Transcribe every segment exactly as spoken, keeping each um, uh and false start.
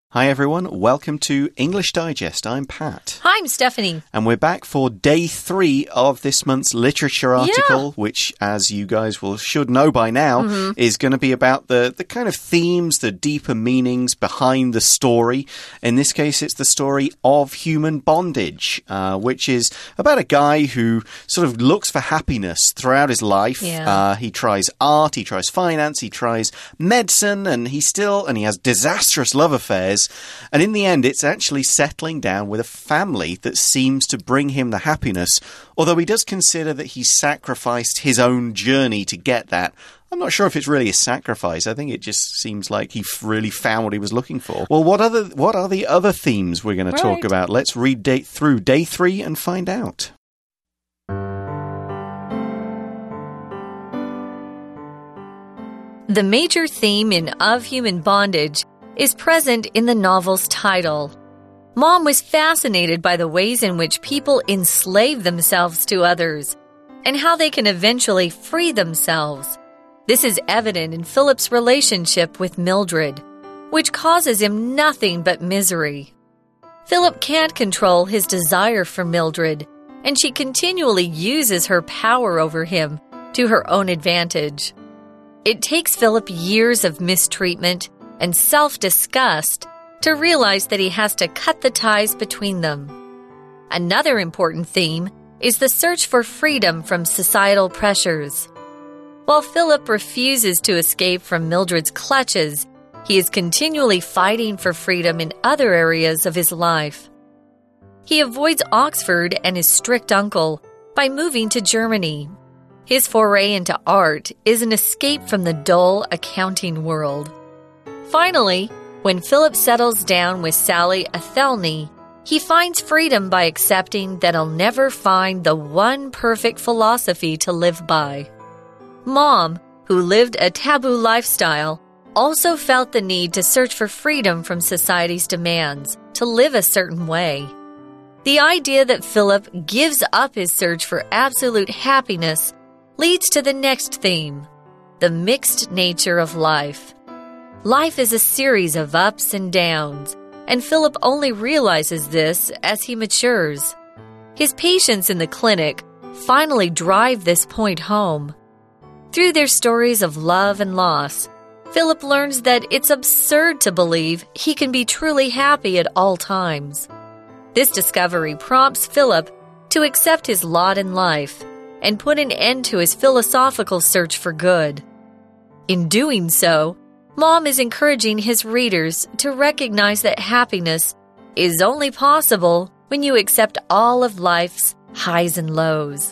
Hi everyone, welcome to English Digest. I'm Pat. Hi, I'm Stephanie. And we're back for day three of this month's literature article, yeah. which, as you guys will should know by now, mm-hmm. is going to be about the, the kind of themes, the deeper meanings behind the story. In this case, it's the story of Human Bondage, uh, which is about a guy who sort of looks for happiness throughout his life. Yeah. Uh, he tries art, he tries finance, he tries medicine, and he still, and he has disastrous love affairs. And in the end, it's actually settling down with a family that seems to bring him the happiness, although he does consider that he sacrificed his own journey to get that. I'm not sure if it's really a sacrifice. I think it just seems like he really found what he was looking for. Well, what other what are the other themes we're going to talk right. about? Let's read day, through day three and find out. The major theme in Of Human Bondage is present in the novel's title. Mom was fascinated by the ways in which people enslave themselves to others and how they can eventually free themselves. This is evident in Philip's relationship with Mildred, which causes him nothing but misery. Philip can't control his desire for Mildred, and she continually uses her power over him to her own advantage. It takes Philip years of mistreatment and self-disgust to realize that he has to cut the ties between them. Another important theme is the search for freedom from societal pressures. While Philip refuses to escape from Mildred's clutches, he is continually fighting for freedom in other areas of his life. He avoids Oxford and his strict uncle by moving to Germany. His foray into art is an escape from the dull accounting world. Finally, when Philip settles down with Sally Athelney, he finds freedom by accepting that he'll never find the one perfect philosophy to live by. Mom, who lived a taboo lifestyle, also felt the need to search for freedom from society's demands to live a certain way. The idea that Philip gives up his search for absolute happiness leads to the next theme, the mixed nature of life. Life is a series of ups and downs, and Philip only realizes this as he matures. His patients in the clinic finally drive this point home. Through their stories of love and loss, Philip learns that it's absurd to believe he can be truly happy at all times. This discovery prompts Philip to accept his lot in life and put an end to his philosophical search for good. In doing so, Mom is encouraging his readers to recognize that happiness is only possible when you accept all of life's highs and lows.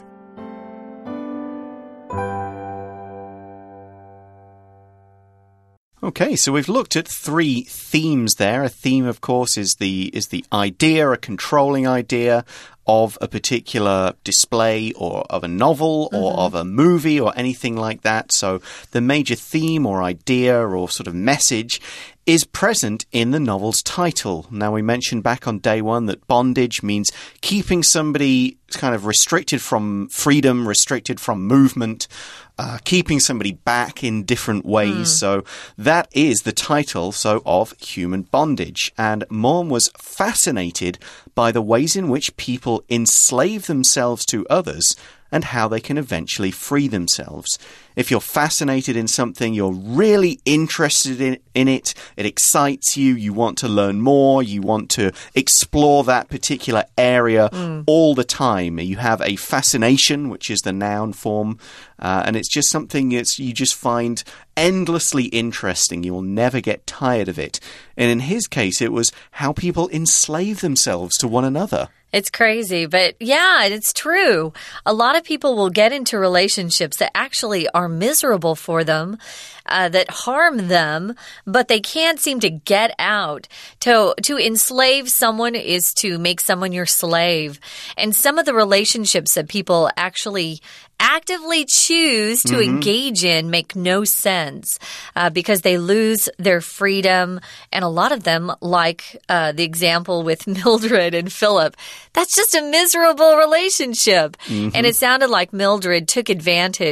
Okay, so we've looked at three themes there. A theme, of course, is the is the idea, a controlling idea of a particular display or of a novel or mm-hmm. of a movie or anything like that. So the major theme or idea or sort of message is present in the novel's title. Now, we mentioned back on day one that bondage means keeping somebody kind of restricted from freedom, restricted from movement, uh, keeping somebody back in different ways. Mm. So that is the title, so, of Human Bondage. And Mom was fascinated by the ways in which people enslave themselves to others and how they can eventually free themselves. If you're fascinated in something, you're really interested in, in it, it excites you, you want to learn more, you want to explore that particular area mm. all the time. You have a fascination, which is the noun form, uh, and it's just something that's, you just find endlessly interesting. You will never get tired of it. And in his case, it was how people enslave themselves to one another. It's crazy, but yeah, it's true. A lot of people will get into relationships that actually are miserable for them, uh, that harm them, but they can't seem to get out. To, to enslave someone is to make someone your slave. And some of the relationships that people actually actively choose to mm-hmm. engage in make no sense uh, because they lose their freedom. And a lot of them, like uh, the example with Mildred and Philip, that's just a miserable relationship. Mm-hmm. And it sounded like Mildred took advantage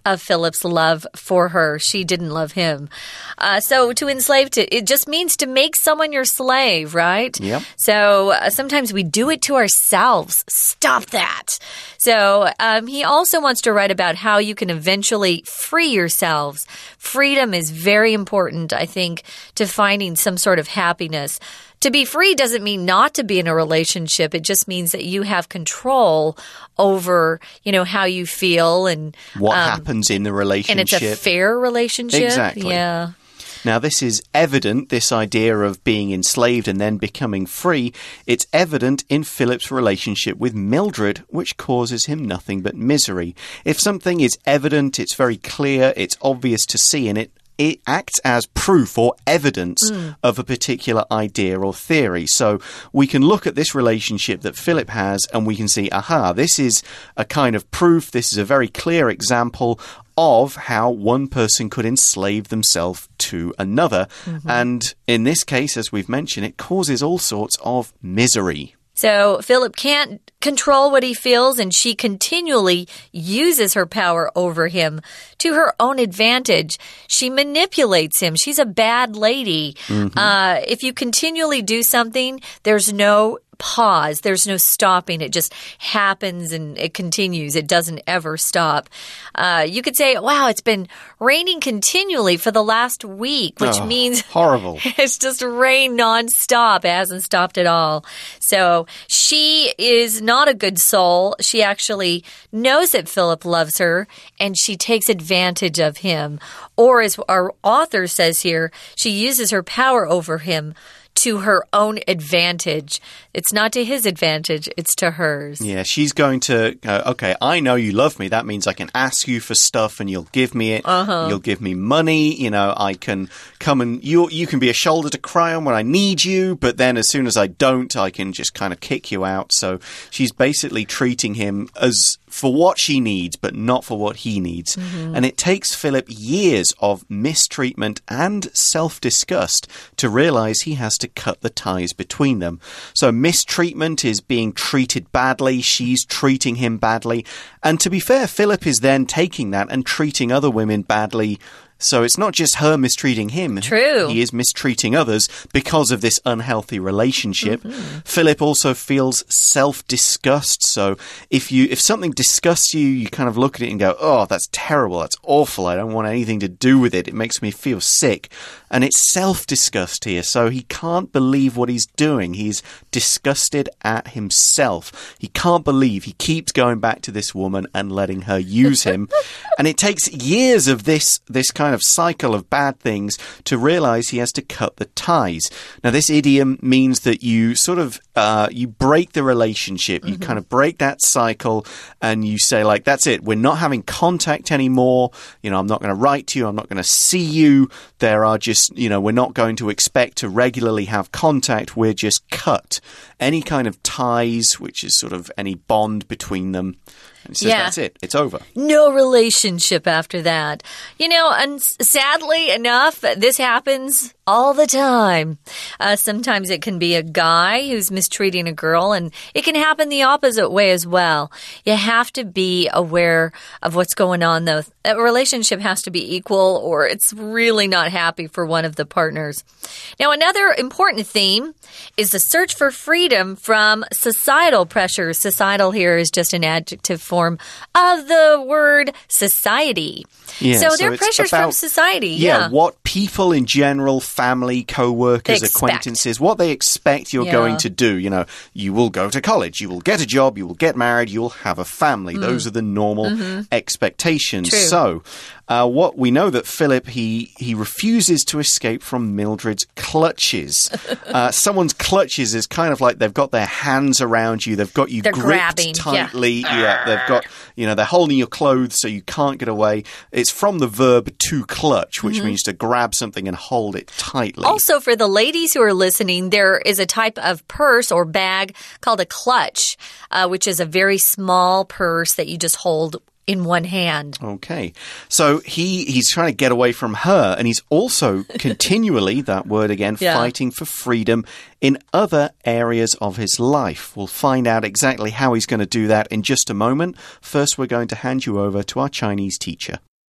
of Philip's love for her. She didn't love him. Uh, so to enslave, to, it just means to make someone your slave, right? Yep. So uh, sometimes we do it to ourselves. Stop that. So um, he also wants to write about how you can eventually free yourselves. Freedom is very important, I think, to finding some sort of happiness. To be free doesn't mean not to be in a relationship. It just means that you have control over, you know, how you feel and what um, happens in the relationship. And it's a fair relationship. Exactly. Yeah. Now, this is evident, this idea of being enslaved and then becoming free. It's evident in Philip's relationship with Mildred, which causes him nothing but misery. If something is evident, it's very clear, it's obvious to see in it, it acts as proof or evidence mm. of a particular idea or theory. So we can look at this relationship that Philip has and we can see, aha, this is a kind of proof, this is a very clear example of how one person could enslave themselves to another. Mm-hmm. And in this case, as we've mentioned, it causes all sorts of misery. So Philip can't control what he feels, and she continually uses her power over him to her own advantage. She manipulates him. She's a bad lady. Mm-hmm. Uh, if you continually do something, there's no pause. There's no stopping. It just happens and it continues. It doesn't ever stop. Uh, you could say, wow, it's been raining continually for the last week, which oh, means horrible. It's just rain nonstop. It hasn't stopped at all. So she is not a good soul. She actually knows that Philip loves her and she takes advantage of him. Or as our author says here, she uses her power over him to her own advantage. It's not to his advantage, it's to hers. Yeah, she's going to, uh, okay, I know you love me. That means I can ask you for stuff and you'll give me it. Uh-huh. You'll give me money. You know, I can come and you you can be a shoulder to cry on when I need you. But then as soon as I don't, I can just kind of kick you out. So she's basically treating him as for what she needs, but not for what he needs. Mm-hmm. And it takes Philip years of mistreatment and self-disgust to realize he has to cut the ties between them. So mistreatment is being treated badly. She's treating him badly. And to be fair, Philip is then taking that and treating other women badly. So it's not just her mistreating him. True. He is mistreating others because of this unhealthy relationship. Mm-hmm. Philip also feels self-disgust. So if you if something disgusts you, you kind of look at it and go, oh, that's terrible. That's awful. I don't want anything to do with it. It makes me feel sick. And it's self-disgust here. So he can't believe what he's doing. He's disgusted at himself. He can't believe he keeps going back to this woman and letting her use him. And it takes years of this, this kind of cycle of bad things to realize he has to cut the ties. Now, this idiom means that you sort of, uh, you break the relationship. You mm-hmm. kind of break that cycle and you say, like, that's it. We're not having contact anymore. You know, I'm not going to write to you. I'm not going to see you. There are just, you know, we're not going to expect to regularly have contact. We're just cut. Any kind of ties, which is sort of any bond between them. And he says, yeah. That's it. It's over. No relationship after that. You know, and sadly enough, this happens all the time. Uh, sometimes it can be a guy who's mistreating a girl, and it can happen the opposite way as well. You have to be aware of what's going on, though. A relationship has to be equal, or it's really not happy for one of the partners. Now, another important theme is the search for freedom from societal pressures. Societal here is just an adjective form of the word society. Yeah, so, so there are pressures about, from society. Yeah, yeah, what people in general, family, co-workers, acquaintances, what they expect you're yeah. going to do. You know, you will go to college, you will get a job, you will get married, you will have a family. Mm. Those are the normal mm-hmm. expectations. True. So, uh, what we know that Philip, he, he refuses to escape from Mildred's clutches. uh, someone's clutches is kind of like they've got their hands around you, they've got you they're gripped grabbing. tightly. Yeah. yeah, they've got, you know, they're holding your clothes so you can't get away. It's from the verb to clutch, which mm-hmm. means to grab something and hold it tightly. Also, for the ladies who are listening, there is a type of purse or bag called a clutch, uh, which is a very small purse that you just hold in one hand. Okay. So he, he's trying to get away from her, and he's also continually, that word again, yeah. fighting for freedom in other areas of his life. We'll find out exactly how he's going to do that in just a moment. First, we're going to hand you over to our Chinese teacher.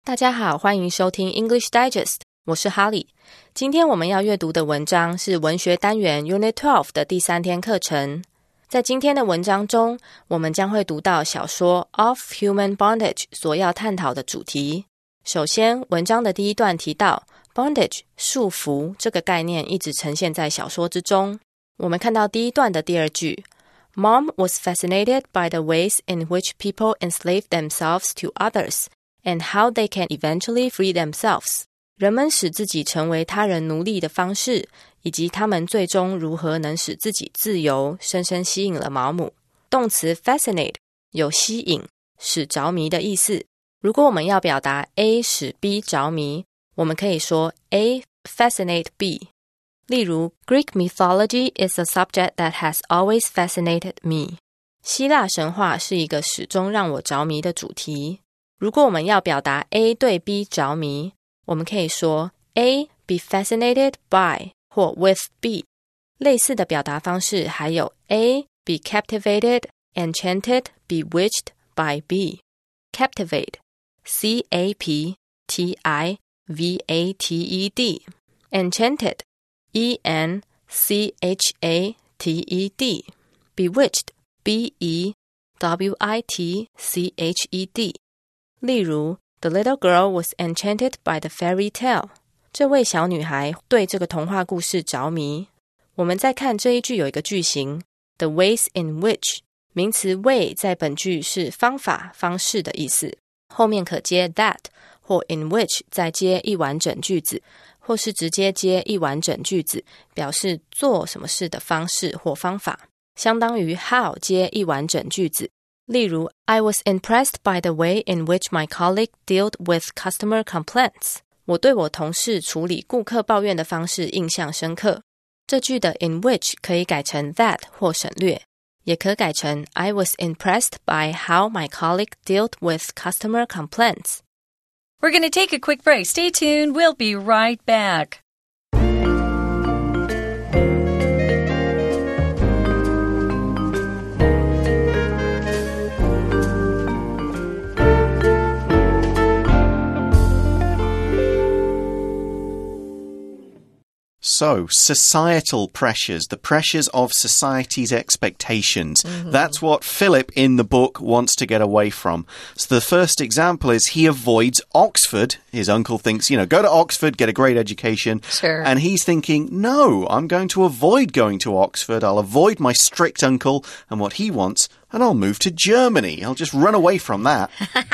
大家好，欢迎收听 English Digest， 我是哈利。今天我们要阅读的文章是文学单元 Unit 十二的第三天课程。在今天的文章中，我们将会读到小说 Of Human Bondage 所要探讨的主题。首先，文章的第一段提到 Bondage 束缚这个概念一直呈现在小说之中。我们看到第一段的第二句，Mom was fascinated by the ways in which people enslave themselves to others and how they can eventually free themselves. 人们使自己成为他人奴隶的方式，以及他们最终如何能使自己自由，深深吸引了毛姆。动词 fascinate 有吸引、使着迷的意思。如果我们要表达 A 使 B 着迷，我们可以说 A fascinate B。例如 Greek mythology is a subject that has always fascinated me. 希腊神话是一个始终让我着迷的主题。如果我们要表达 A 对 B 着迷，我们可以说 A be fascinated by 或 with B。 类似的表达方式还有 A be captivated, enchanted, bewitched by B. Captivate C A P T I V A T E D. Enchanted E N C H A T E D. Bewitched B E W I T C H E D. 例如 The little girl was enchanted by the fairy tale. 这位小女孩对这个童话故事着迷。我们再看这一句有一个句型 The ways in which. 名词 way 在本句是方法、方式的意思，后面可接 that 或 in which 再接一完整句子，或是直接接一完整句子，表示做什么事的方式或方法，相当于 how 接一完整句子。例如 I was impressed by the way in which my colleague dealt with customer complaints. 我对我同事处理顾客抱怨的方式印象深刻。这句的 in which 可以改成 that 或省略，也可改成 I was impressed by how my colleague dealt with customer complaints. We're going to take a quick break. Stay tuned. We'll be right back. So, societal pressures, the pressures of society's expectations. Mm-hmm. That's what Philip in the book wants to get away from. So the first example is he avoids Oxford. His uncle thinks, you know, go to Oxford, get a great education. Sure. And he's thinking, no, I'm going to avoid going to Oxford. I'll avoid my strict uncle and what he wants, and I'll move to Germany. I'll just run away from that.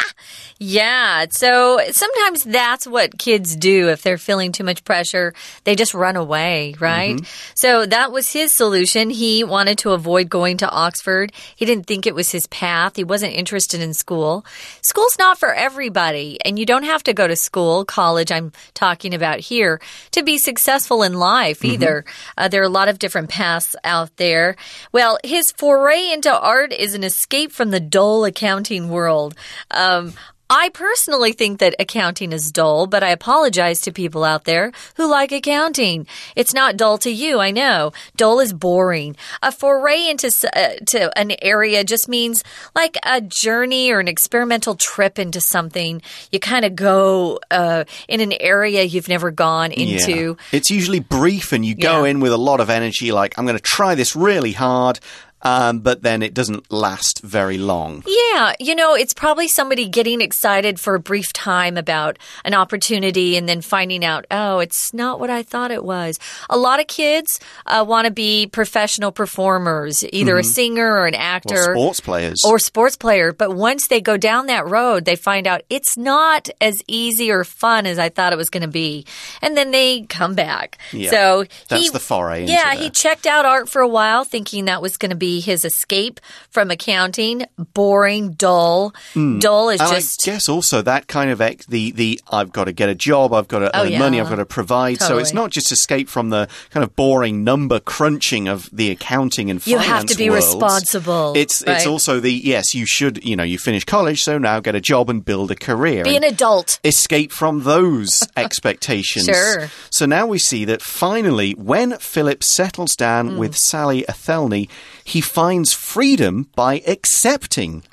Yeah, so sometimes that's what kids do if they're feeling too much pressure. They just run away, right? Mm-hmm. So that was his solution. He wanted to avoid going to Oxford. He didn't think it was his path. He wasn't interested in school. School's not for everybody, and you don't have to go to school, college I'm talking about here, to be successful in life either. Mm-hmm. Uh, there are a lot of different paths out there. Well, his foray into art is an escape from the dull accounting world. Um, I personally think that accounting is dull, but I apologize to people out there who like accounting. It's not dull to you, I know. Dull is boring. A foray into uh, to an area just means like a journey or an experimental trip into something. You kind of go uh, in an area you've never gone into. Yeah. It's usually brief and you go yeah. in with a lot of energy, like, I'm going to try this really hard. Um, but then it doesn't last very long. Yeah, you know, it's probably somebody getting excited for a brief time about an opportunity and then finding out, oh, it's not what I thought it was. A lot of kids uh, want to be professional performers, either mm-hmm. a singer or an actor. Or sports players. Or sports player. But once they go down that road, they find out it's not as easy or fun as I thought it was going to be. And then they come back. Yeah, so that's he, the foray into Yeah, there. He checked out art for a while thinking that was going to be his escape from accounting. Boring, dull. Mm. Dull is and just... I guess also that kind of ex- the the I've got to get a job, I've got to oh, earn yeah. money, I've got to provide. Totally. So it's not just escape from the kind of boring number crunching of the accounting and finance You have to be worlds. responsible. It's right? it's also the yes, you should, you know, you finish college, so now get a job and build a career. Be an adult. Escape from those expectations. Sure. So now we see that finally, when Philip settles down mm. with Sally Athelney, he finds freedom by accepting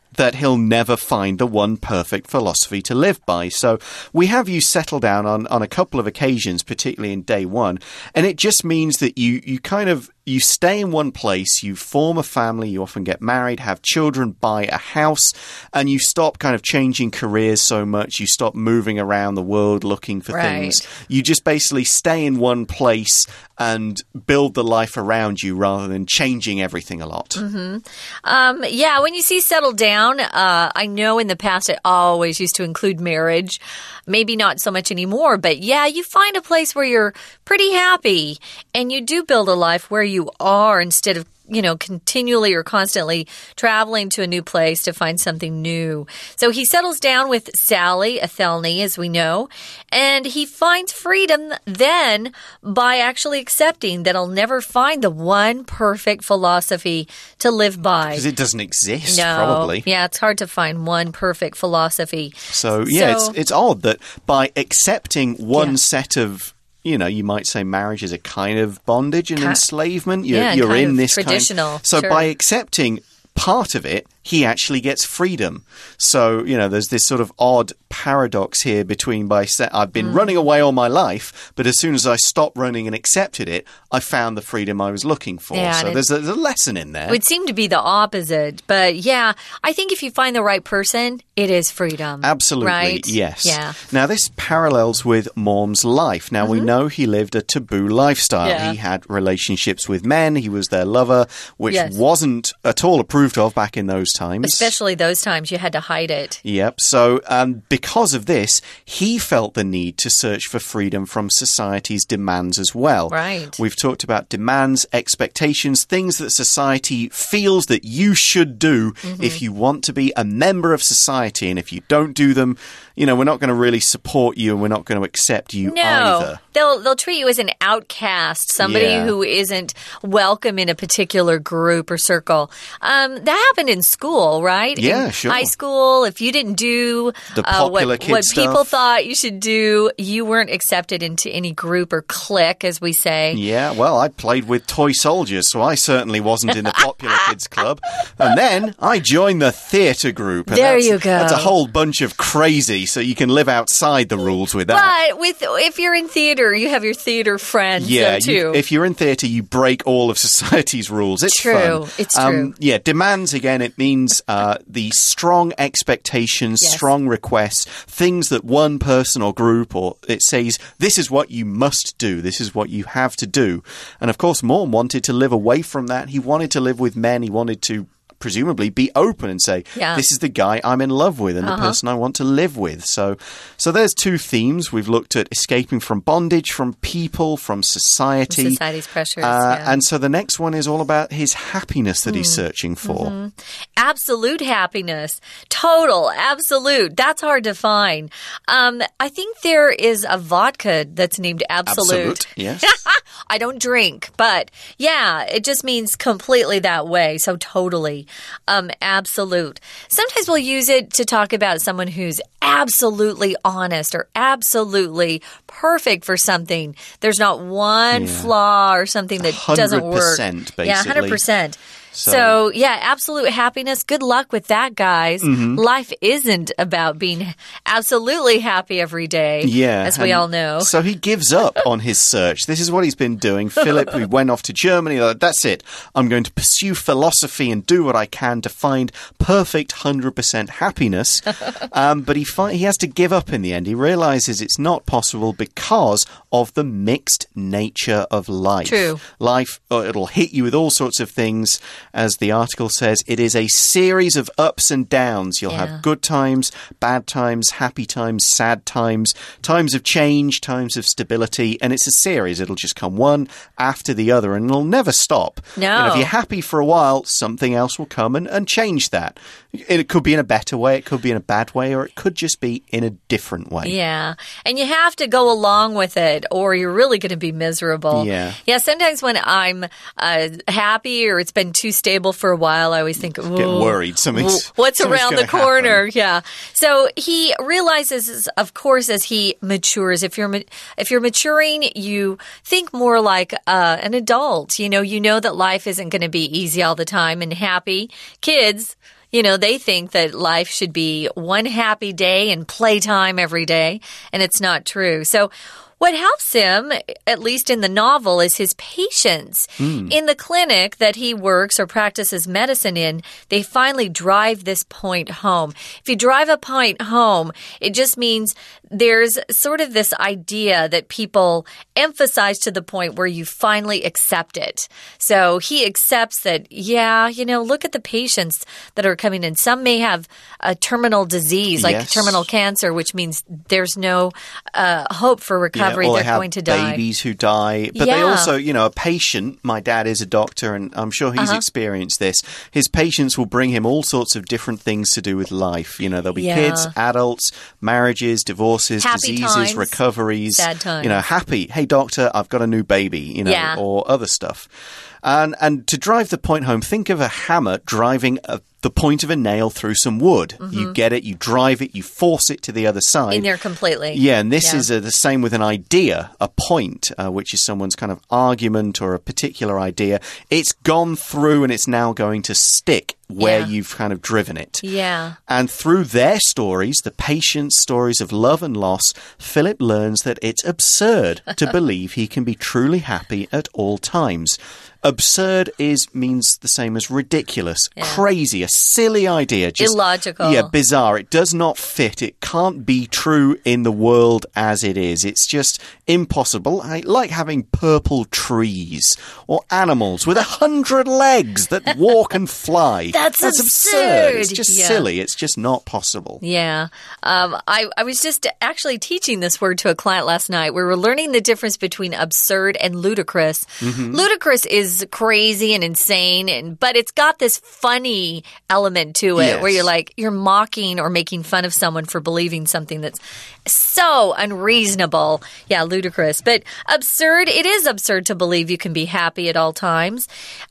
that he'll never find the one perfect philosophy to live by. So we have you settle down on, on a couple of occasions, particularly in day one, and it just means that you, you kind of you stay in one place, you form a family, you often get married, have children, buy a house, and you stop kind of changing careers so much. You stop moving around the world looking for right. things. You just basically stay in one place and build the life around you rather than changing everything a lot. Mm-hmm. Um, yeah, when you see settle down, uh, I know in the past it always used to include marriage. Maybe not so much anymore, but yeah, you find a place where you're pretty happy and you do build a life where you are instead of you know, continually or constantly traveling to a new place to find something new. So he settles down with Sally, Athelney, as we know, and he finds freedom then by actually accepting that he'll never find the one perfect philosophy to live by. Because it doesn't exist, no. probably. Yeah, it's hard to find one perfect philosophy. So, yeah, so, it's, it's odd that by accepting one yeah. set of you know, you might say marriage is a kind of bondage and Ki enslavement. You're, yeah, you're kind in of this traditional. kind. So sure. by accepting part of it, he actually gets freedom. So, you know, there's this sort of odd paradox here between by I've been mm. running away all my life, but as soon as I stopped running and accepted it, I found the freedom I was looking for. Yeah, so there's a, there's a lesson in there. It would seem to be the opposite. But yeah, I think if you find the right person, it is freedom. Absolutely, right? yes. Yeah. Now, this parallels with Morm's life. Now, mm-hmm. we know he lived a taboo lifestyle. Yeah. He had relationships with men. He was their lover, which yes. wasn't at all approved of back in those times. Especially those times you had to hide it. Yep. So um, because of this, he felt the need to search for freedom from society's demands as well. Right. We've talked about demands, expectations, things that society feels that you should do mm-hmm. if you want to be a member of society. And if you don't do them, you know, we're not going to really support you and we're not going to accept you no. either. They'll, they'll treat you as an outcast, somebody yeah. who isn't welcome in a particular group or circle. Um, that happened in school, right? Yeah, in sure. High school, if you didn't do the uh, popular what, kid what stuff. people thought you should do, you weren't accepted into any group or clique, as we say. Yeah, well, I played with toy soldiers, so I certainly wasn't in the popular kids club. And then I joined the theatre group. And there that's, you go. That's a whole bunch of crazy, so you can live outside the rules with that. But with if you're in theater, you have your theater friends, yeah, though, too. You, if you're in theatre, you break all of society's rules. It's true. fun. It's um, true. Yeah, demands, again, it means uh, the strong expectations, yes. strong requests, things that one person or group, or it says, this is what you must do, this is what you have to do. And of course, Mormon wanted to live away from that. He wanted to live with men. He wanted to presumably be open and say, yeah. this is the guy I'm in love with and uh-huh. the person I want to live with. So so there's two themes. We've looked at escaping from bondage, from people, from society. From society's pressures, uh, yeah. And so the next one is all about his happiness that mm. he's searching for. Mm-hmm. Absolute happiness. Total, absolute. That's hard to find. Um, I think there is a vodka that's named Absolute. Absolute, yes. I don't drink, but yeah, it just means completely that way. So totally. Um, absolute. Sometimes we'll use it to talk about someone who's absolutely honest or absolutely perfect for something. There's not one yeah. flaw or something that doesn't work. Basically. Yeah, one hundred percent. So, so, yeah, absolute happiness. Good luck with that, guys. Mm-hmm. Life isn't about being absolutely happy every day, yeah, as we all know. So he gives up on his search. This is what he's been doing. Philip, we went off to Germany. Like, that's it. I'm going to pursue philosophy and do what I can to find perfect one hundred percent happiness. um, but he, fi he has to give up in the end. He realizes it's not possible because of the mixed nature of life. True. Life, uh, it'll hit you with all sorts of things. As the article says, it is a series of ups and downs. You'll yeah. have good times, bad times, happy times, sad times, times of change, times of stability, and it's a series. It'll just come one after the other, and it'll never stop. No. You know, if you're happy for a while, something else will come and, and change that. It could be in a better way, it could be in a bad way, or it could just be in a different way. Yeah, and you have to go along with it, or you're really going to be miserable. Yeah. Yeah, sometimes when I'm uh, happy or it's been too stable for a while, I always think, get worried. Something's, what's something's around the corner? Happen. Yeah. So he realizes, of course, as he matures, if you're if you're maturing, you think more like uh, an adult. You know, you know that life isn't going to be easy all the time and happy. Kids, You know, they think that life should be one happy day and playtime every day, and it's not true. So what helps him, at least in the novel, is his patience. Mm. In the clinic that he works or practices medicine in, they finally drive this point home. If you drive a point home, it just means there's sort of this idea that people emphasize to the point where you finally accept it. So he accepts that, yeah, you know, look at the patients that are coming in. Some may have a terminal disease, like yes. terminal cancer, which means there's no uh, hope for recovery. Yeah, or they're they have going to die. Babies who die. But yeah. they also, you know, a patient, my dad is a doctor and I'm sure he's uh-huh. experienced this. His patients will bring him all sorts of different things to do with life. You know, there'll be yeah. kids, adults, marriages, divorces, happy diseases, times, recoveries. sad times. You know, happy. Hey, doctor, I've got a new baby, you know, yeah. or other stuff. And, and to drive the point home, think of a hammer driving a the point of a nail through some wood. Mm-hmm. You get it, you drive it, you force it to the other side. In there completely. Yeah, and this yeah. is uh, the same with an idea, a point, uh, which is someone's kind of argument or a particular idea. It's gone through and it's now going to stick where yeah. you've kind of driven it. Yeah. And through their stories, the patient's stories of love and loss, Philip learns that it's absurd to believe he can be truly happy at all times. Absurd is means the same as ridiculous, yeah. crazy, a silly idea. Just, illogical. Yeah, bizarre. It does not fit. It can't be true in the world as it is. It's just impossible. I like having purple trees or animals with a hundred legs that walk and fly. That's, That's absurd. absurd. It's just yeah. silly. It's just not possible. Yeah. Um, I, I was just actually teaching this word to a client last night. We were learning the difference between absurd and ludicrous. Mm-hmm. Ludicrous is crazy and insane, and but it's got this funny element to it yes. where you're like, you're mocking or making fun of someone for believing something that's so unreasonable. Yeah, ludicrous. But absurd, it is absurd to believe you can be happy at all times.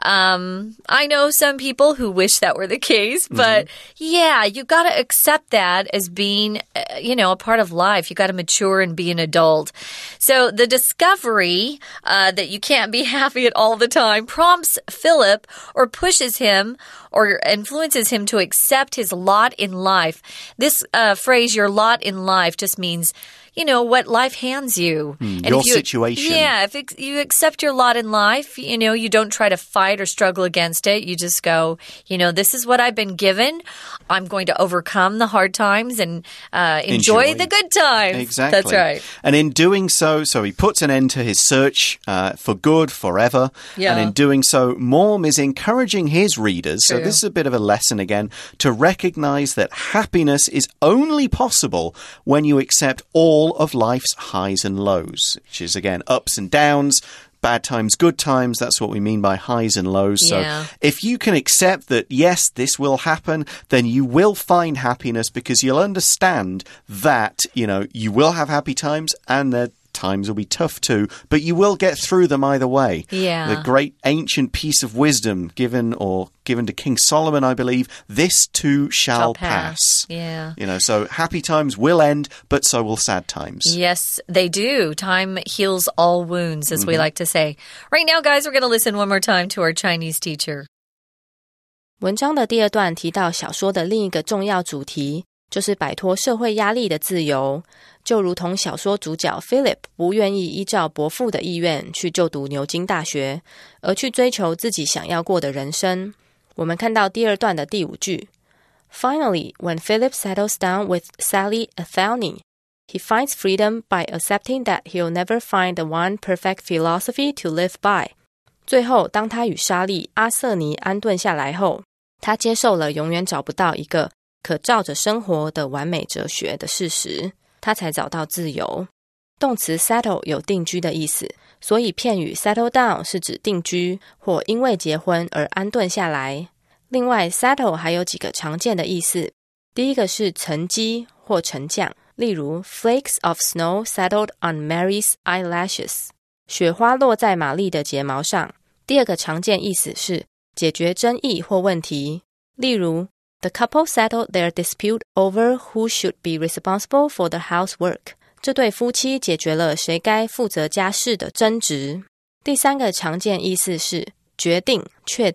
Um, I know some people who wish that were the case, but mm-hmm. yeah, you got to accept that as being, uh, you know, a part of life. You got to mature and be an adult. So the discovery uh, that you can't be happy at all the time prompts Philip or pushes him or influences him to accept his lot in life. This uh, phrase, your lot in life, just means, you know, what life hands you. Mm, and your if you, situation. Yeah, if it, you accept your lot in life, you know, you don't try to fight or struggle against it. You just go, you know, this is what I've been given. I'm going to overcome the hard times and uh, enjoy, enjoy the good times. Exactly. That's right. And in doing so, so he puts an end to his search uh, for good forever. Yeah. And in doing so, Maum is encouraging his readers, True. so this is a bit of a lesson again, to recognize that happiness is only possible when you accept all of life's highs and lows, which is, again, ups and downs, bad times, good times. That's what we mean by highs and lows. Yeah. So if you can accept that, yes, this will happen, then you will find happiness because you'll understand that, you know, you will have happy times and that times will be tough too, but you will get through them either way. Yeah. The great ancient piece of wisdom given or given to King Solomon, I believe, this too shall, shall pass. pass. Yeah. You know, so happy times will end, but so will sad times. Yes, they do. Time heals all wounds, as mm-hmm. we like to say. Right now, guys, we're going to listen one more time to our Chinese teacher. 文章的第二段提到小说的另一个重要主题，就是摆脱社会压力的自由，就如同小说主角 Philip 不愿意依照伯父的意愿去就读牛津大学，而去追求自己想要过的人生。我们看到第二段的第五句 Finally, when Philip settles down with Sally Athelney, he finds freedom by accepting that he'll never find the one perfect philosophy to live by. 最后，当他与莎莉·阿瑟尼安顿下来后，他接受了永远找不到一个可照着生活的完美哲学的事实，他才找到自由。动词 settle 有定居的意思，所以片语 settle down 是指定居或因为结婚而安顿下来。另外 settle 还有几个常见的意思，第一个是沉积或沉降，例如 flakes of snow settled on Mary's eyelashes， 雪花落在玛丽的睫毛上。第二个常见意思是解决争议或问题，例如The couple settled their dispute over who should be responsible for the housework. 这对夫妻解决了谁该负责家事的争执。第三个常见意思是决定、确定，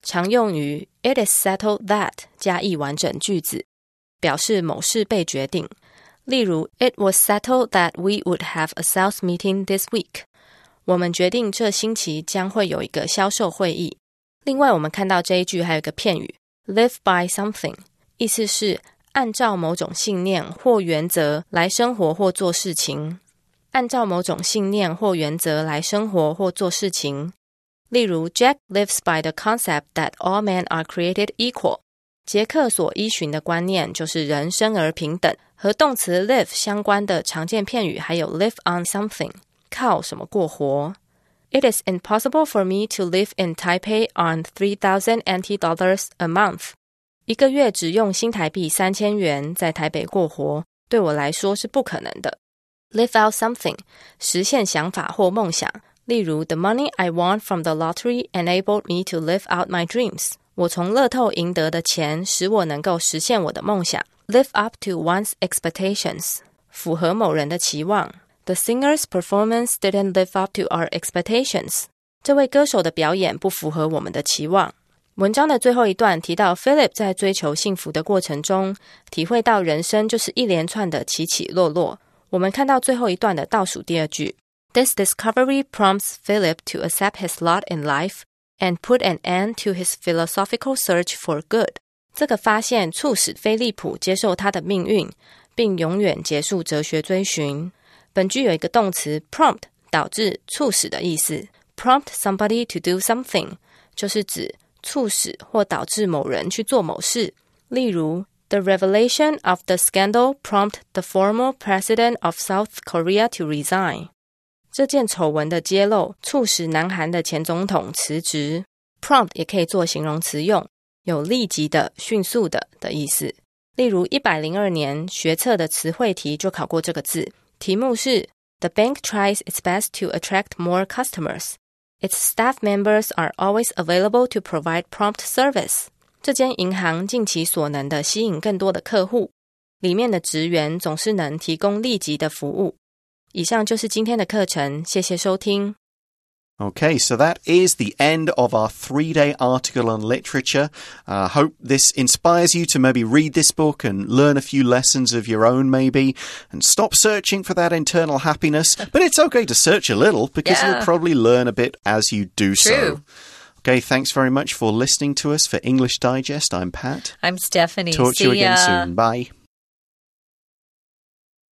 常用于 It is settled that 加一完整句子，表示某事被决定。例如 It was settled that we would have a sales meeting this week. 我们决定这星期将会有一个销售会议。另外我们看到这一句还有一个片语 Live by something， 意思是按照某种信念或原则来生活或做事情。按照某种信念或原则来生活或做事情。例如 Jack lives by the concept that all men are created equal. 杰克所依循的观念就是人生而平等。和动词 live 相关的常见片语还有 live on something， 靠什么过活。It is impossible for me to live in Taipei on three thousand N T dollars a month. 一个月只用新台币三千元在台北过活，对我来说是不可能的。Live out something， 实现想法或梦想。例如 The money I won from the lottery enabled me to live out my dreams. 我从乐透赢得的钱使我能够实现我的梦想。Live up to one's expectations， 符合某人的期望。The singer's performance didn't live up to our expectations. 这位歌手的表演不符合我们的期望。文章的最后一段提到 Philip 在追求幸福的过程中，体会到人生就是一连串的起起落落。我们看到最后一段的倒数第二句 This discovery prompts Philip to accept his lot in life and put an end to his philosophical search for good. 这个发现促使菲利普接受他的命运，并永远结束哲学追寻。本句有一个动词 prompt， 导致促使的意思。Prompt somebody to do something 就是指促使或导致某人去做某事。例如The revelation of the scandal prompted the former president of South Korea to resign. 这件丑闻的揭露促使南韩的前总统辞职。Prompt 也可以做形容词用，有立即的、迅速的的意思。例如一百零二年学测的词汇题就考过这个字，题目是 The bank tries its best to attract more customers. Its staff members are always available to provide prompt service.这间银行尽其所能的吸引更多的客户，里面的职员总是能提供立即的服务。以上就是今天的课程，谢谢收听。 Okay, so that is the end of our three-day article on literature. I uh, hope this inspires you to maybe read this book and learn a few lessons of your own maybe, and stop searching for that internal happiness. But it's okay to search a little, because yeah. you'll probably learn a bit as you do True. so.Okay, thanks very much for listening to us for English Digest. I'm Pat. I'm Stephanie. Talk See to you again ya. soon. Bye.